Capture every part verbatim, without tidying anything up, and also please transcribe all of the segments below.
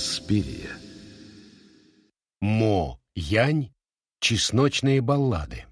Инспирия. Мо-Янь. Чесночные баллады.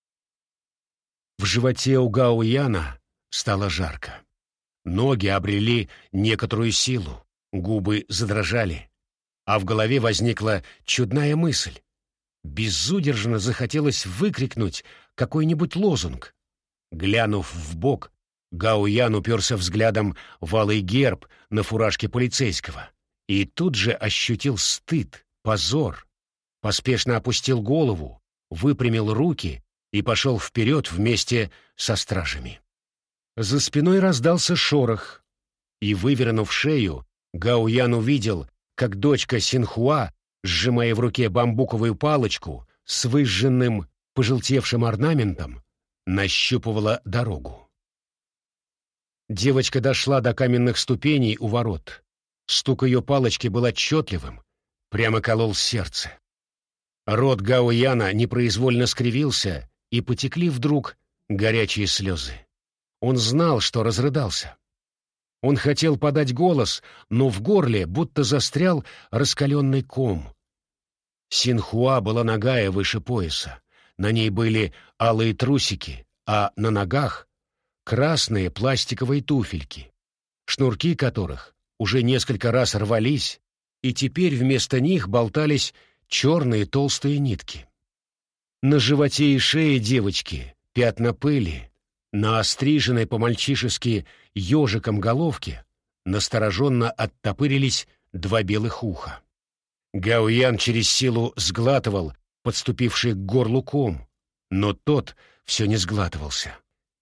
В животе у Гао Яна стало жарко. Ноги обрели некоторую силу, губы задрожали, а в голове возникла чудная мысль. Безудержно захотелось выкрикнуть какой-нибудь лозунг. Глянув вбок, Гао Ян уперся взглядом в алый герб на фуражке полицейского и тут же ощутил стыд, позор. Поспешно опустил голову, выпрямил руки и пошел вперед вместе со стражами. За спиной раздался шорох, и, вывернув шею, Гао Ян увидел, как дочка Синхуа, сжимая в руке бамбуковую палочку с выжженным, пожелтевшим орнаментом, нащупывала дорогу. Девочка дошла до каменных ступеней у ворот. Стук ее палочки был отчетливым, прямо колол сердце. Рот Гао Яна непроизвольно скривился, и потекли вдруг горячие слезы. Он знал, что разрыдался. Он хотел подать голос, но в горле будто застрял раскаленный ком. Синхуа была нагая выше пояса. На ней были алые трусики, а на ногах — красные пластиковые туфельки, шнурки которых уже несколько раз рвались, и теперь вместо них болтались черные толстые нитки. На животе и шее девочки пятна пыли, на остриженной по-мальчишески ежиком головке настороженно оттопырились два белых уха. Гао Ян через силу сглатывал подступивший к горлу ком, но тот все не сглатывался.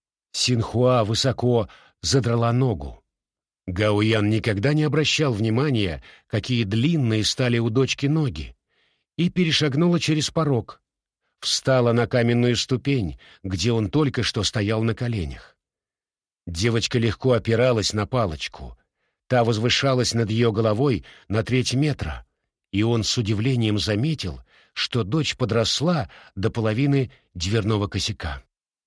Синхуа высоко задрала ногу. Гао Ян никогда не обращал внимания, какие длинные стали у дочки ноги, и перешагнула через порог, встала на каменную ступень, где он только что стоял на коленях. Девочка легко опиралась на палочку, та возвышалась над ее головой на треть метра, и он с удивлением заметил, что дочь подросла до половины дверного косяка.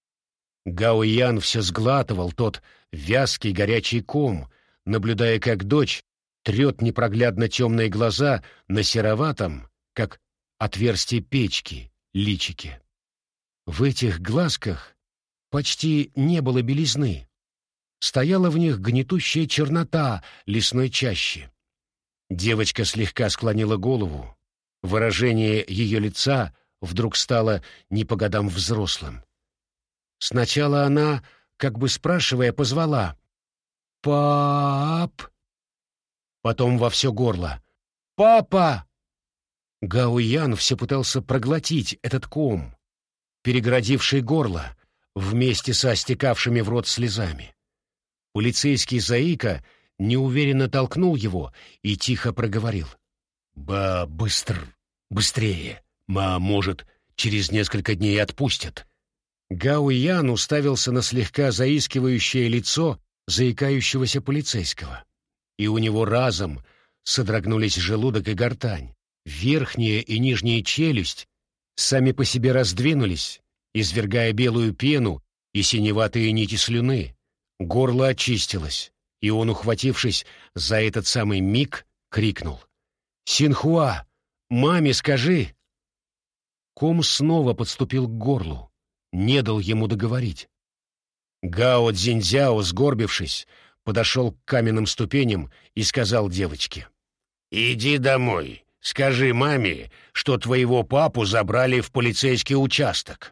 Гао Ян все сглатывал тот вязкий горячий ком, наблюдая, как дочь трет непроглядно темные глаза на сероватом, как отверстие печки, личике. В этих глазках почти не было белизны. Стояла в них гнетущая чернота лесной чащи. Девочка слегка склонила голову. Выражение ее лица вдруг стало не по годам взрослым. Сначала она, как бы спрашивая, позвала «Пап!», потом во все горло «Папа!». Гао Ян все пытался проглотить этот ком, перегородивший горло, вместе со стекавшими в рот слезами. Полицейский заика неуверенно толкнул его и тихо проговорил: «Ба, быстр, быстрее, ма, может, через несколько дней отпустят». Гао Ян уставился на слегка заискивающее лицо заикающегося полицейского, и у него разом содрогнулись желудок и гортань. Верхняя и нижняя челюсть сами по себе раздвинулись, извергая белую пену и синеватые нити слюны. Горло очистилось, и он, ухватившись за этот самый миг, крикнул: «Синхуа, маме скажи!» Ком снова подступил к горлу, не дал ему договорить. Гао Цзиньцзяо, сгорбившись, подошел к каменным ступеням и сказал девочке: «Иди домой. Скажи маме, что твоего папу забрали в полицейский участок».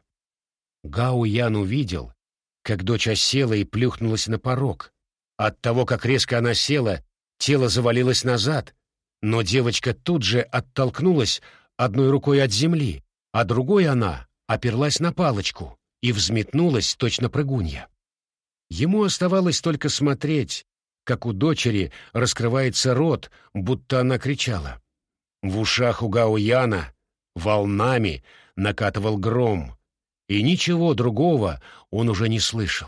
Гао Ян увидел, как дочь осела и плюхнулась на порог. От того, как резко она села, тело завалилось назад, но девочка тут же оттолкнулась одной рукой от земли, а другой она оперлась на палочку и взметнулась, точно прыгунья. Ему оставалось только смотреть, как у дочери раскрывается рот, будто она кричала. В ушах у Гао Яна волнами накатывал гром, и ничего другого он уже не слышал.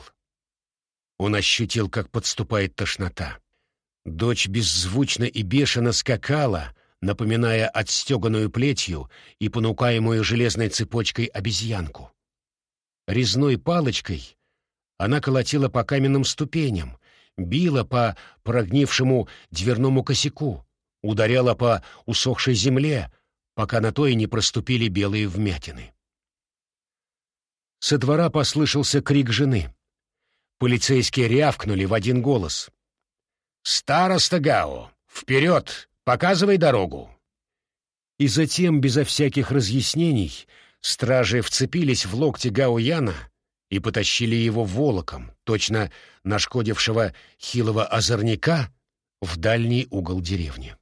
Он ощутил, как подступает тошнота. Дочь беззвучно и бешено скакала, напоминая отстеганную плетью и понукаемую железной цепочкой обезьянку. Резной палочкой она колотила по каменным ступеням, била по прогнившему дверному косяку, ударяла по усохшей земле, пока на той не проступили белые вмятины. Со двора послышался крик жены. Полицейские рявкнули в один голос. «Староста Гао! Вперед! Показывай дорогу!» И затем, безо всяких разъяснений, стражи вцепились в локти Гао Яна и потащили его волоком, точно нашкодившего хилого озорника, в дальний угол деревни.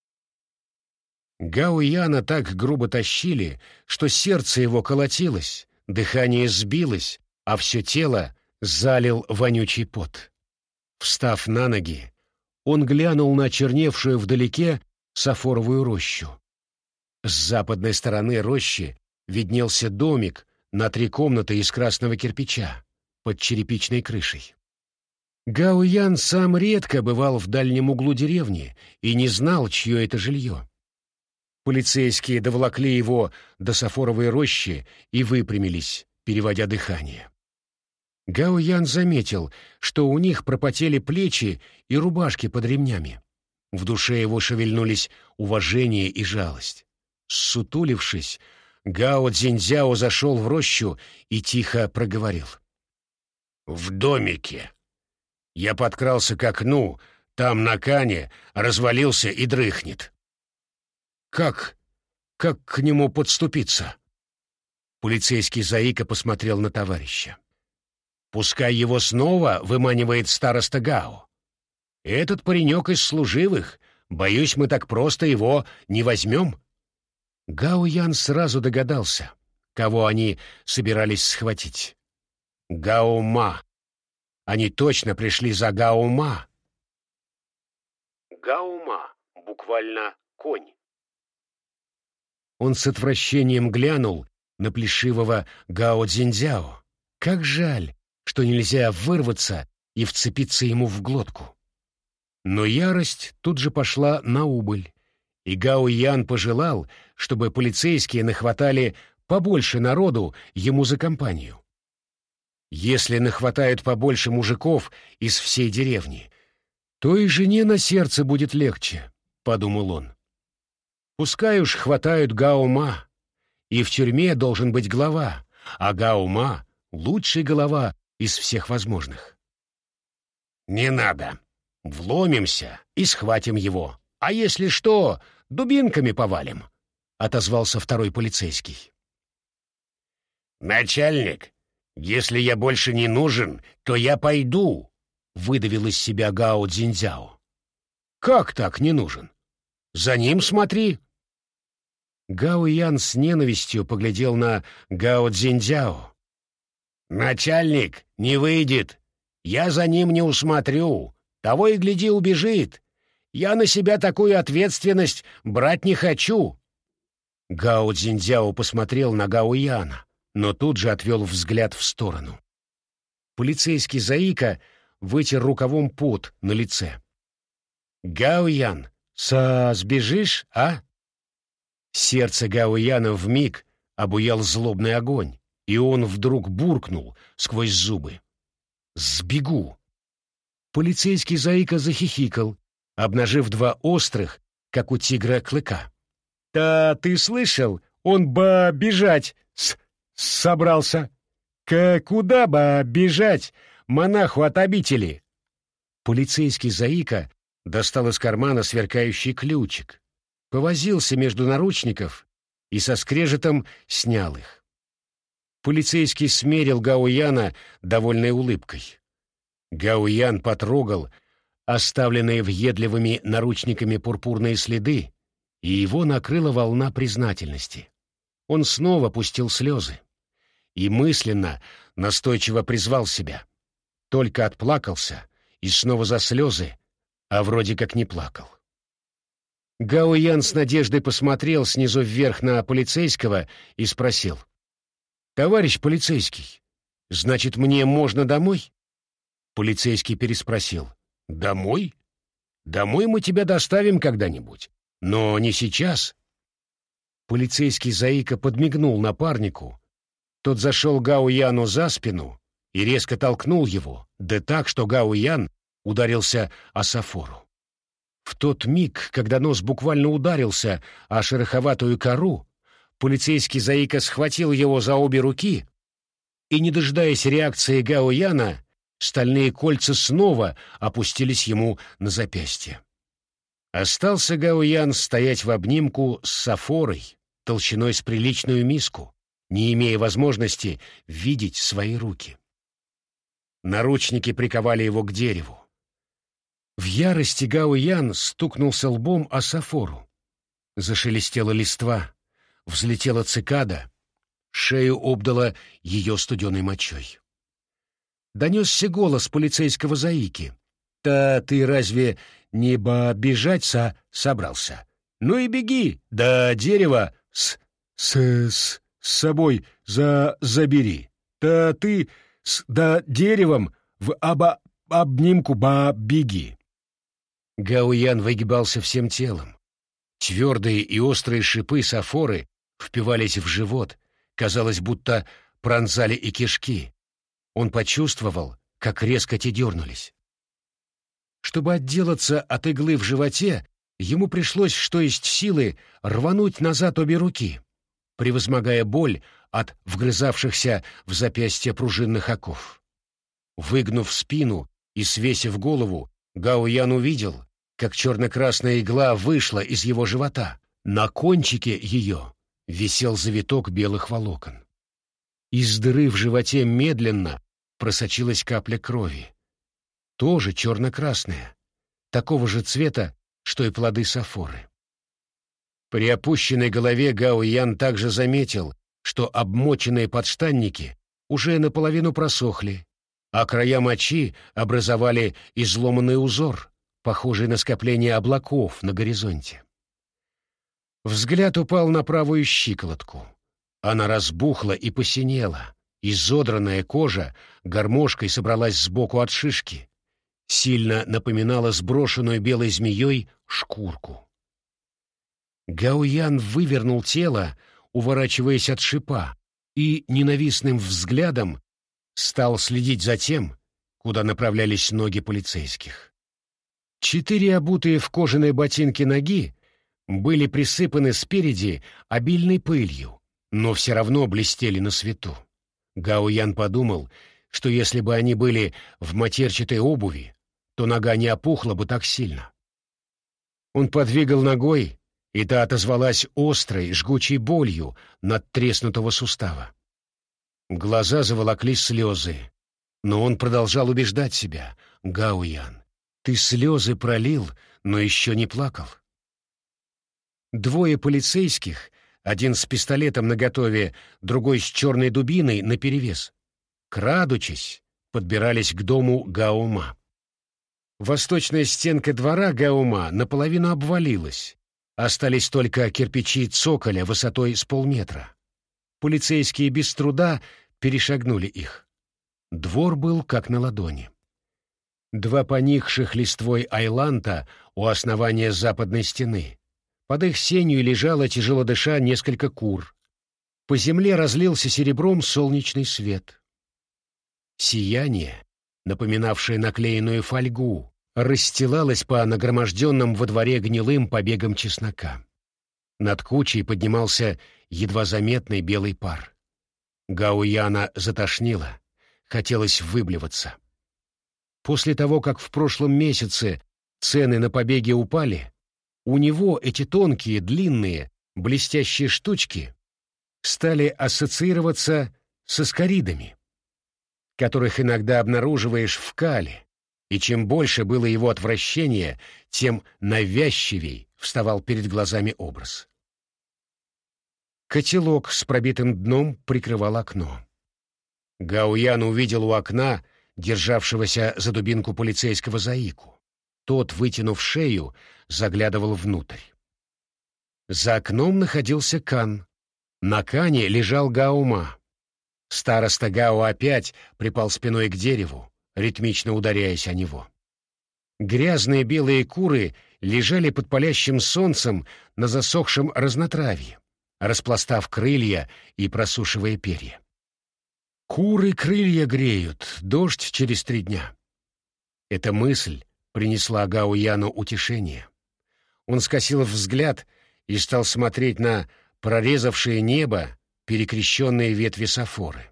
Гао Яна так грубо тащили, что сердце его колотилось, дыхание сбилось, а все тело залил вонючий пот. Встав на ноги, он глянул на черневшую вдалеке сафоровую рощу. С западной стороны рощи виднелся домик на три комнаты из красного кирпича под черепичной крышей. Гао Ян сам редко бывал в дальнем углу деревни и не знал, чье это жилье. Полицейские доволокли его до сафоровой рощи и выпрямились, переводя дыхание. Гао Ян заметил, что у них пропотели плечи и рубашки под ремнями. В душе его шевельнулись уважение и жалость. Ссутулившись, Гао Цзиньцзяо зашел в рощу и тихо проговорил. «В домике. Я подкрался к окну, там на кане, развалился и дрыхнет. Как? Как к нему подступиться?» Полицейский заика посмотрел на товарища. «Пускай его снова выманивает староста Гао. Этот паренек из служивых, боюсь, мы так просто его не возьмем». Гао Ян сразу догадался, кого они собирались схватить. Гао Ма. Они точно пришли за Гао Ма. Гао Ма, буквально конь. Он с отвращением глянул на плешивого Гао Цзиньцзяо. Как жаль, что нельзя вырваться и вцепиться ему в глотку. Но ярость тут же пошла на убыль, и Гао Ян пожелал, чтобы полицейские нахватали побольше народу ему за компанию. Если нахватают побольше мужиков из всей деревни, то и жене на сердце будет легче, — подумал он. Пускай уж хватают Гао Ма, и в тюрьме должен быть глава, а Гао Ма — лучший голова из всех возможных. «Не надо. Вломимся и схватим его. А если что, дубинками повалим», — отозвался второй полицейский. «Начальник, если я больше не нужен, то я пойду», — выдавил из себя Гао Цзиньцзяо. «Как так не нужен? За ним смотри». Гао Ян с ненавистью поглядел на Гао Цзиньцзяо. «Начальник, не выйдет. Я за ним не усмотрю. Того и гляди, убежит. Я на себя такую ответственность брать не хочу». Гао Цзиньцзяо посмотрел на Гао Яна, но тут же отвел взгляд в сторону. Полицейский заика вытер рукавом пот на лице. «Гао Ян, са сбежишь, а?» Сердце Гао Яна вмиг обуял злобный огонь, и он вдруг буркнул сквозь зубы. «Сбегу!» Полицейский заика захихикал, обнажив два острых, как у тигра, клыка. «Да ты слышал, он бы бежать с собрался. К куда бы бежать монаху от обители?» Полицейский заика достал из кармана сверкающий ключик, повозился между наручников и со скрежетом снял их. Полицейский смерил Гао Яна довольной улыбкой. Гао Ян потрогал оставленные въедливыми наручниками пурпурные следы, и его накрыла волна признательности. Он снова пустил слезы и мысленно, настойчиво призвал себя. Только отплакался и снова за слезы, а вроде как не плакал. Гао Ян с надеждой посмотрел снизу вверх на полицейского и спросил. «Товарищ полицейский, значит, мне можно домой?» Полицейский переспросил. «Домой? Домой мы тебя доставим когда-нибудь, но не сейчас». Полицейский заика подмигнул напарнику. Тот зашел Гао Яну за спину и резко толкнул его, да так, что Гао Ян ударился о сафору. В тот миг, когда нос буквально ударился о шероховатую кору, полицейский заика схватил его за обе руки, и, не дожидаясь реакции Гао Яна, стальные кольца снова опустились ему на запястье. Остался Гао Ян стоять в обнимку с Сафорой, толщиной с приличную миску, не имея возможности видеть свои руки. Наручники приковали его к дереву. В ярости Гао Ян стукнулся лбом о Сафору. Зашелестела листва, взлетела цикада, шею обдала ее студеной мочой. Донесся голос полицейского заики. «Да ты разве не бежать со собрался? Ну и беги, да дерево с с с, с собой за забери. Да ты с да деревом в оба обнимку ба беги». Гао Ян выгибался всем телом. Твердые и острые шипы Сафоры впивались в живот, казалось, будто пронзали и кишки. Он почувствовал, как резко те дернулись. Чтобы отделаться от иглы в животе, ему пришлось, что есть силы, рвануть назад обе руки, превозмогая боль от вгрызавшихся в запястье пружинных оков. Выгнув спину и свесив голову, Гао Ян увидел, как черно-красная игла вышла из его живота. На кончике ее висел завиток белых волокон. Из дыры в животе медленно просочилась капля крови. Тоже черно-красная, такого же цвета, что и плоды Сафоры. При опущенной голове Гао Ян также заметил, что обмоченные подштанники уже наполовину просохли, а края мочи образовали изломанный узор, похожий на скопление облаков на горизонте. Взгляд упал на правую щиколотку. Она разбухла и посинела, изодранная кожа гармошкой собралась сбоку от шишки, сильно напоминала сброшенную белой змеей шкурку. Гао Ян вывернул тело, уворачиваясь от шипа, и ненавистным взглядом стал следить за тем, куда направлялись ноги полицейских. Четыре обутые в кожаные ботинки ноги были присыпаны спереди обильной пылью, но все равно блестели на свету. Гао Ян подумал, что если бы они были в матерчатой обуви, то нога не опухла бы так сильно. Он подвигал ногой, и та отозвалась острой, жгучей болью над треснутого сустава. Глаза заволокли слезы, но он продолжал убеждать себя: «Гао Ян, ты слезы пролил, но еще не плакал». Двое полицейских, один с пистолетом наготове, другой с черной дубиной наперевес, крадучись, подбирались к дому Гаома. Восточная стенка двора Гаома наполовину обвалилась, остались только кирпичи цоколя высотой с полметра. Полицейские без труда перешагнули их. Двор был как на ладони. Два поникших листвой айланта у основания западной стены. Под их сенью лежало, тяжело дыша, несколько кур. По земле разлился серебром солнечный свет. Сияние, напоминавшее наклеенную фольгу, расстилалось по нагроможденным во дворе гнилым побегам чеснока. Над кучей поднимался едва заметный белый пар. Гао Яна затошнило, хотелось выблеваться. После того, как в прошлом месяце цены на побеги упали, у него эти тонкие, длинные, блестящие штучки стали ассоциироваться с аскаридами, которых иногда обнаруживаешь в кале, и чем больше было его отвращения, тем навязчивей вставал перед глазами образ. Котелок с пробитым дном прикрывал окно. Гао Ян увидел у окна державшегося за дубинку полицейского заику. Тот, вытянув шею, заглядывал внутрь. За окном находился Кан. На Кане лежал Гаома. Староста Гао опять припал спиной к дереву, ритмично ударяясь о него. Грязные белые куры лежали под палящим солнцем на засохшем разнотравье, распластав крылья и просушивая перья. Куры крылья греют, дождь через три дня. Эта мысль принесла Гао Яну утешение. Он скосил взгляд и стал смотреть на прорезавшее небо перекрещенные ветви сафоры.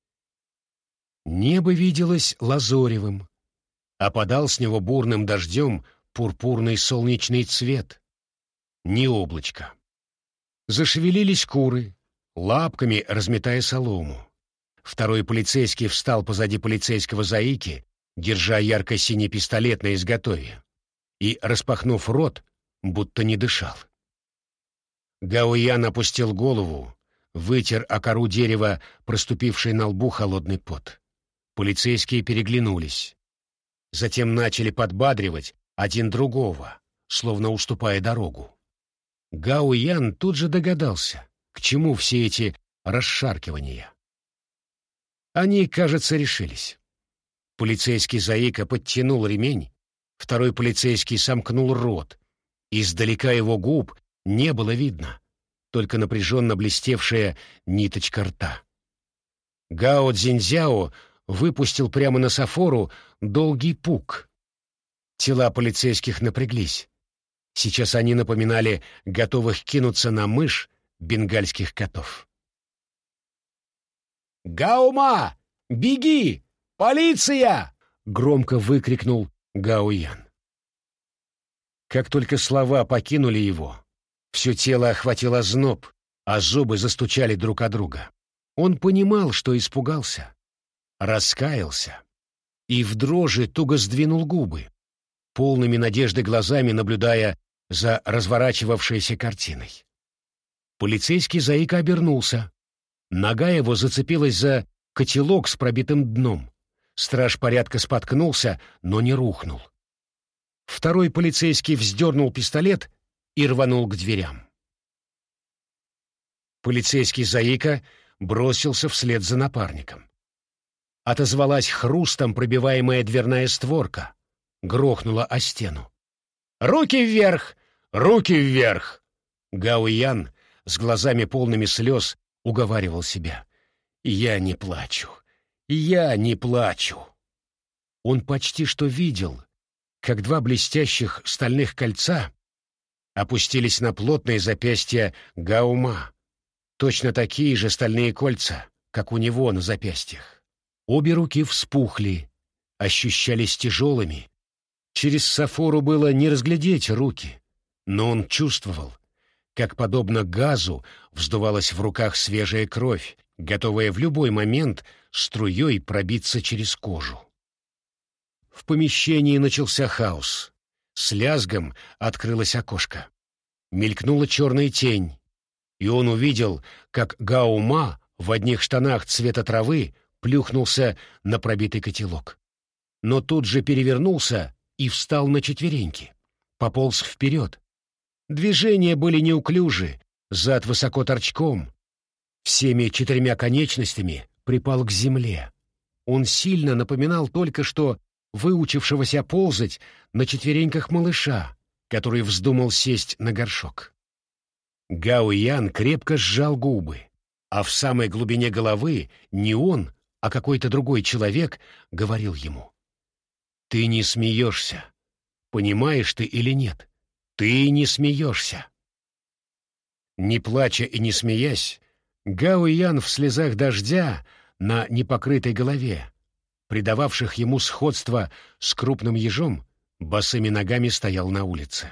Небо виделось лазоревым, опадал с него бурным дождем пурпурный солнечный цвет. Ни облачка. Зашевелились куры, лапками разметая солому. Второй полицейский встал позади полицейского заики, держа ярко-синий пистолет на изготове, и, распахнув рот, будто не дышал. Гаоян опустил голову, вытер о кору дерева проступивший на лбу холодный пот. Полицейские переглянулись. Затем начали подбадривать один другого, словно уступая дорогу. Гаоян тут же догадался, к чему все эти расшаркивания. Они, кажется, решились. Полицейский заика подтянул ремень, второй полицейский сомкнул рот. Издалека его губ не было видно, только напряженно блестевшая ниточка рта. Гао Цзиньцзяо выпустил прямо на Сафору долгий пук. Тела полицейских напряглись. Сейчас они напоминали готовых кинуться на мышь бенгальских котов. «Гаома! Беги! Полиция!» — громко выкрикнул Гаоян. Как только слова покинули его, все тело охватило озноб, а зубы застучали друг о друга. Он понимал, что испугался, раскаялся, и в дрожи туго сдвинул губы, полными надежды глазами наблюдая за разворачивавшейся картиной. Полицейский заика обернулся. Нога его зацепилась за котелок с пробитым дном. Страж порядка споткнулся, но не рухнул. Второй полицейский вздернул пистолет и рванул к дверям. Полицейский заика бросился вслед за напарником. Отозвалась хрустом пробиваемая дверная створка, грохнула о стену. «Руки вверх! Руки вверх!» Гаоян с глазами полными слез уговаривал себя. «Я не плачу! Я не плачу!» Он почти что видел, как два блестящих стальных кольца опустились на плотные запястья Гаома, точно такие же стальные кольца, как у него на запястьях. Обе руки вспухли, ощущались тяжелыми. Через Сафору было не разглядеть руки, но он чувствовал, как, подобно газу, вздувалась в руках свежая кровь, готовая в любой момент струей пробиться через кожу. В помещении начался хаос. С лязгом открылось окошко. Мелькнула черная тень, и он увидел, как Гаома в одних штанах цвета травы плюхнулся на пробитый котелок. Но тут же перевернулся и встал на четвереньки, пополз вперед. Движения были неуклюжи, зад высоко торчком, всеми четырьмя конечностями припал к земле. Он сильно напоминал только что выучившегося ползать на четвереньках малыша, который вздумал сесть на горшок. Гаоян крепко сжал губы, а в самой глубине головы не он, а какой-то другой человек говорил ему: «Ты не смеешься. Понимаешь ты или нет? Ты не смеешься». Не плача и не смеясь, Гаоян в слезах дождя на непокрытой голове, придававших ему сходство с крупным ежом, босыми ногами стоял на улице.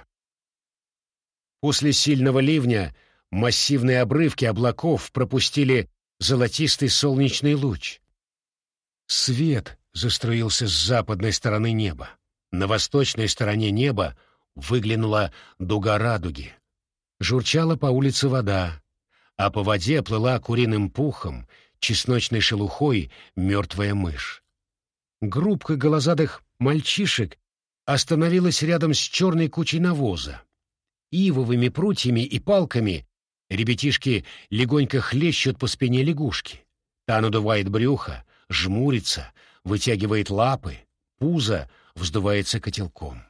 После сильного ливня массивные обрывки облаков пропустили золотистый солнечный луч. Свет заструился с западной стороны неба. На восточной стороне неба выглянула дуга радуги. Журчала по улице вода, а по воде плыла куриным пухом, чесночной шелухой мертвая мышь. Группка голозадых мальчишек остановилась рядом с черной кучей навоза. Ивовыми прутьями и палками ребятишки легонько хлещут по спине лягушки. Та надувает брюхо, жмурится, вытягивает лапы, пузо вздувается котелком.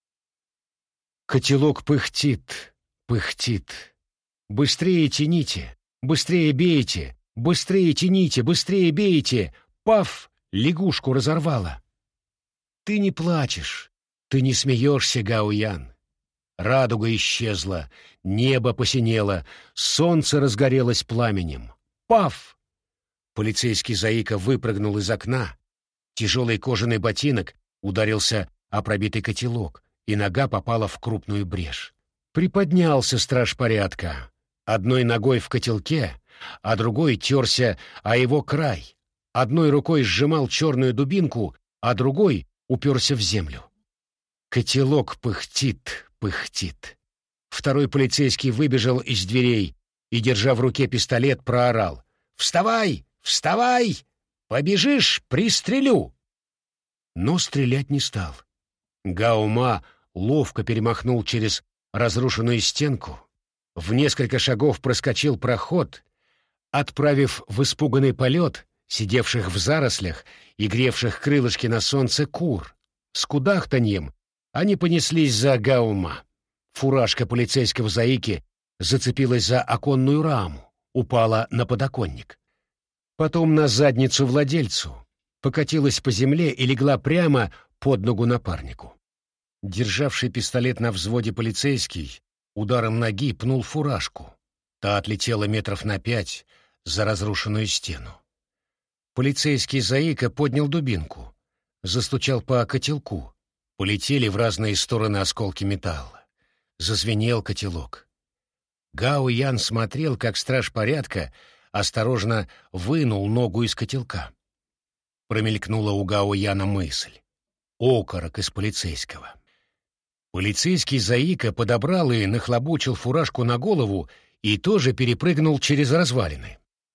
Котелок пыхтит, пыхтит. Быстрее тяните, быстрее бейте, быстрее тяните, быстрее бейте. Паф! Лягушку разорвало. Ты не плачешь, ты не смеешься, Гаоян. Радуга исчезла, небо посинело, солнце разгорелось пламенем. Паф! Полицейский заика выпрыгнул из окна. Тяжелый кожаный ботинок ударился о пробитый котелок, и нога попала в крупную брешь. Приподнялся страж порядка. Одной ногой в котелке, а другой терся о его край. Одной рукой сжимал черную дубинку, а другой уперся в землю. Котелок пыхтит, пыхтит. Второй полицейский выбежал из дверей и, держа в руке пистолет, проорал: «Вставай! Вставай! Побежишь — пристрелю!» Но стрелять не стал. Гаума ловко перемахнул через разрушенную стенку, в несколько шагов проскочил проход, отправив в испуганный полет сидевших в зарослях и гревших крылышки на солнце кур. С кудахтаньем они понеслись за Гаума. Фуражка полицейского заики зацепилась за оконную раму, упала на подоконник. Потом на задницу владельцу, покатилась по земле и легла прямо под ногу напарнику. Державший пистолет на взводе полицейский ударом ноги пнул фуражку. Та отлетела метров на пять за разрушенную стену. Полицейский заика поднял дубинку, застучал по котелку. Полетели в разные стороны осколки металла. Зазвенел котелок. Гао Ян смотрел, как страж порядка осторожно вынул ногу из котелка. Промелькнула у Гао Яна мысль. Окорок из полицейского. Полицейский заика подобрал и нахлобучил фуражку на голову и тоже перепрыгнул через развалины.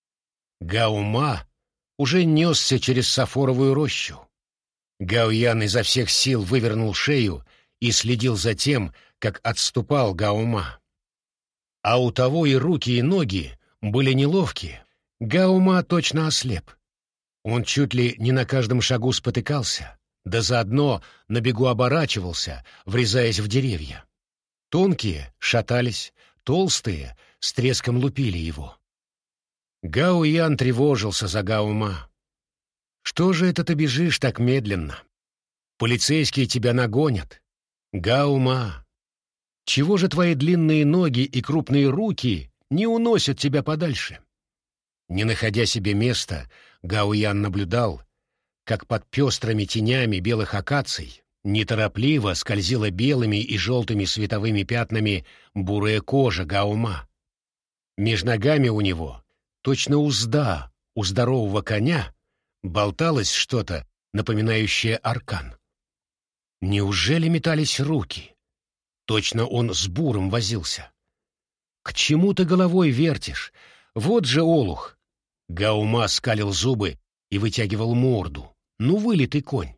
Гаума уже несся через сафоровую рощу. Гао Ян изо всех сил вывернул шею и следил за тем, как отступал Гаума. А у того и руки, и ноги были неловкие. Гаума точно ослеп. Он чуть ли не на каждом шагу спотыкался, да заодно на бегу оборачивался, врезаясь в деревья. Тонкие шатались, толстые с треском лупили его. Гао Ян тревожился за Гаума. «Что же это ты бежишь так медленно? Полицейские тебя нагонят. Гаума, чего же твои длинные ноги и крупные руки не уносят тебя подальше?» Не находя себе места, Гао Ян наблюдал, как под пестрыми тенями белых акаций неторопливо скользила белыми и желтыми световыми пятнами бурая кожа Гаума. Меж ногами у него, точно узда у здорового коня, болталось что-то, напоминающее аркан. Неужели метались руки? Точно он с буром возился. К чему ты головой вертишь? Вот же олух! Гаума скалил зубы и вытягивал морду. Ну, вылитый конь.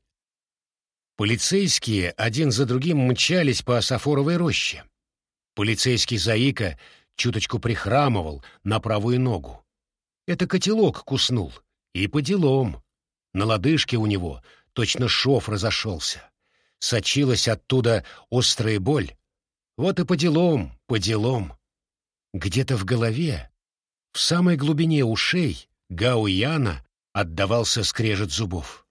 Полицейские один за другим мчались по сафоровой роще. Полицейский заика чуточку прихрамывал на правую ногу. Это котелок куснул, и по делам. На лодыжке у него точно шов разошелся. Сочилась оттуда острая боль. Вот и по делам, по делам. Где-то в голове, в самой глубине ушей, Гао Яна отдавался скрежет зубов.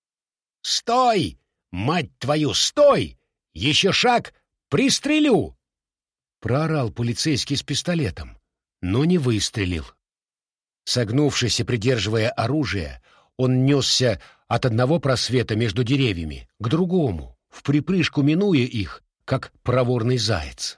«Стой! Мать твою, стой! Еще шаг! Пристрелю!» Проорал полицейский с пистолетом, но не выстрелил. Согнувшись и придерживая оружие, он несся от одного просвета между деревьями к другому, вприпрыжку минуя их, как проворный заяц.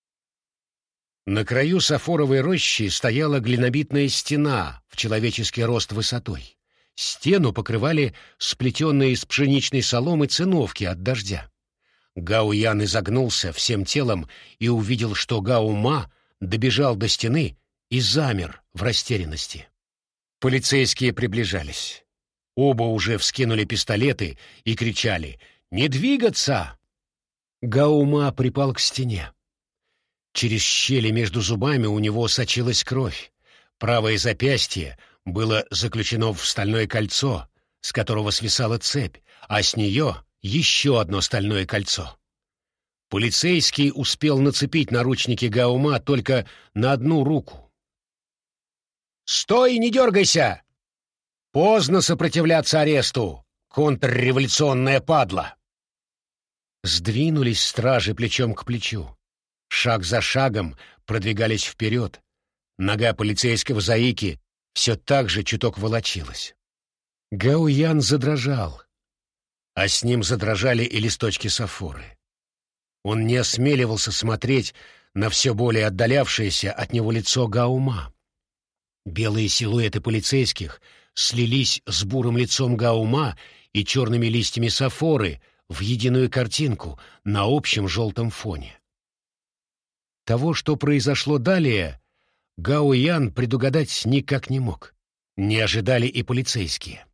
На краю сафоровой рощи стояла глинобитная стена в человеческий рост высотой. Стену покрывали сплетенные из пшеничной соломы циновки от дождя. Гао Ян изогнулся всем телом и увидел, что Гаума добежал до стены и замер в растерянности. Полицейские приближались. Оба уже вскинули пистолеты и кричали «Не двигаться!». Гаума припал к стене. Через щели между зубами у него сочилась кровь. Правое запястье было заключено в стальное кольцо, с которого свисала цепь, а с нее еще одно стальное кольцо. Полицейский успел нацепить наручники Гаума только на одну руку. «Стой, не дергайся! Поздно сопротивляться аресту, контрреволюционная падла!» Сдвинулись стражи плечом к плечу. шаг за шагом продвигались вперед. Нога полицейского заики все так же чуток волочилась. Гаоян задрожал, а с ним задрожали и листочки сафоры. Он не осмеливался смотреть на все более отдалявшееся от него лицо Гаума. Белые силуэты полицейских слились с бурым лицом Гаума и черными листьями сафоры в единую картинку на общем желтом фоне. Того, что произошло далее, Гаоян предугадать никак не мог. Не ожидали и полицейские.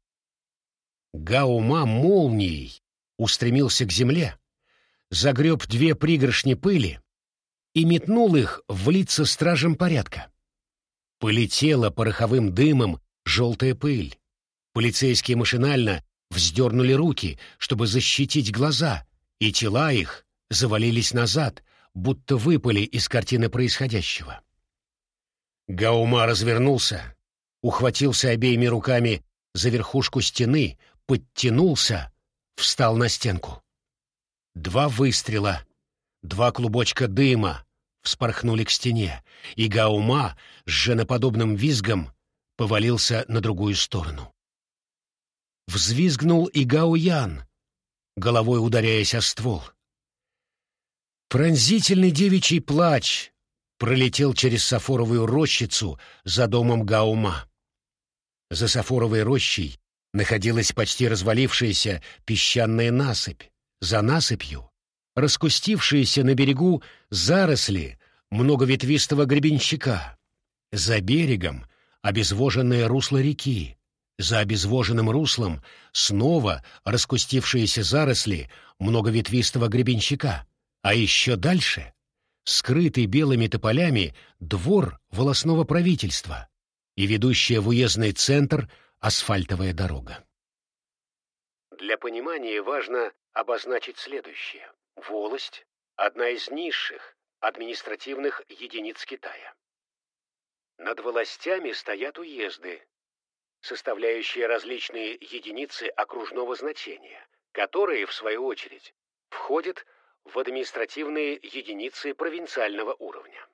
Гаума молнией устремился к земле, загреб две пригоршни пыли и метнул их в лица стражам порядка. Полетела пороховым дымом желтая пыль. Полицейские машинально вздернули руки, чтобы защитить глаза, и тела их завалились назад, будто выпали из картины происходящего. Гаума развернулся, ухватился обеими руками за верхушку стены, подтянулся, встал на стенку. Два выстрела, два клубочка дыма вспорхнули к стене, и Гаума с женоподобным визгом повалился на другую сторону. Взвизгнул и Гаоян, головой ударяясь о ствол. Пронзительный девичий плач пролетел через сафоровую рощицу за домом Гаума. За сафоровой рощей находилась почти развалившаяся песчаная насыпь. За насыпью раскустившиеся на берегу заросли многоветвистого гребенщика. За берегом обезвоженное русло реки. За обезвоженным руслом снова раскустившиеся заросли многоветвистого гребенщика. А еще дальше — скрытый белыми тополями двор волостного правительства и ведущая в уездный центр асфальтовая дорога. Для понимания важно обозначить следующее. Волость — одна из низших административных единиц Китая. Над властями стоят уезды, составляющие различные единицы окружного значения, которые, в свою очередь, входят в административные единицы провинциального уровня.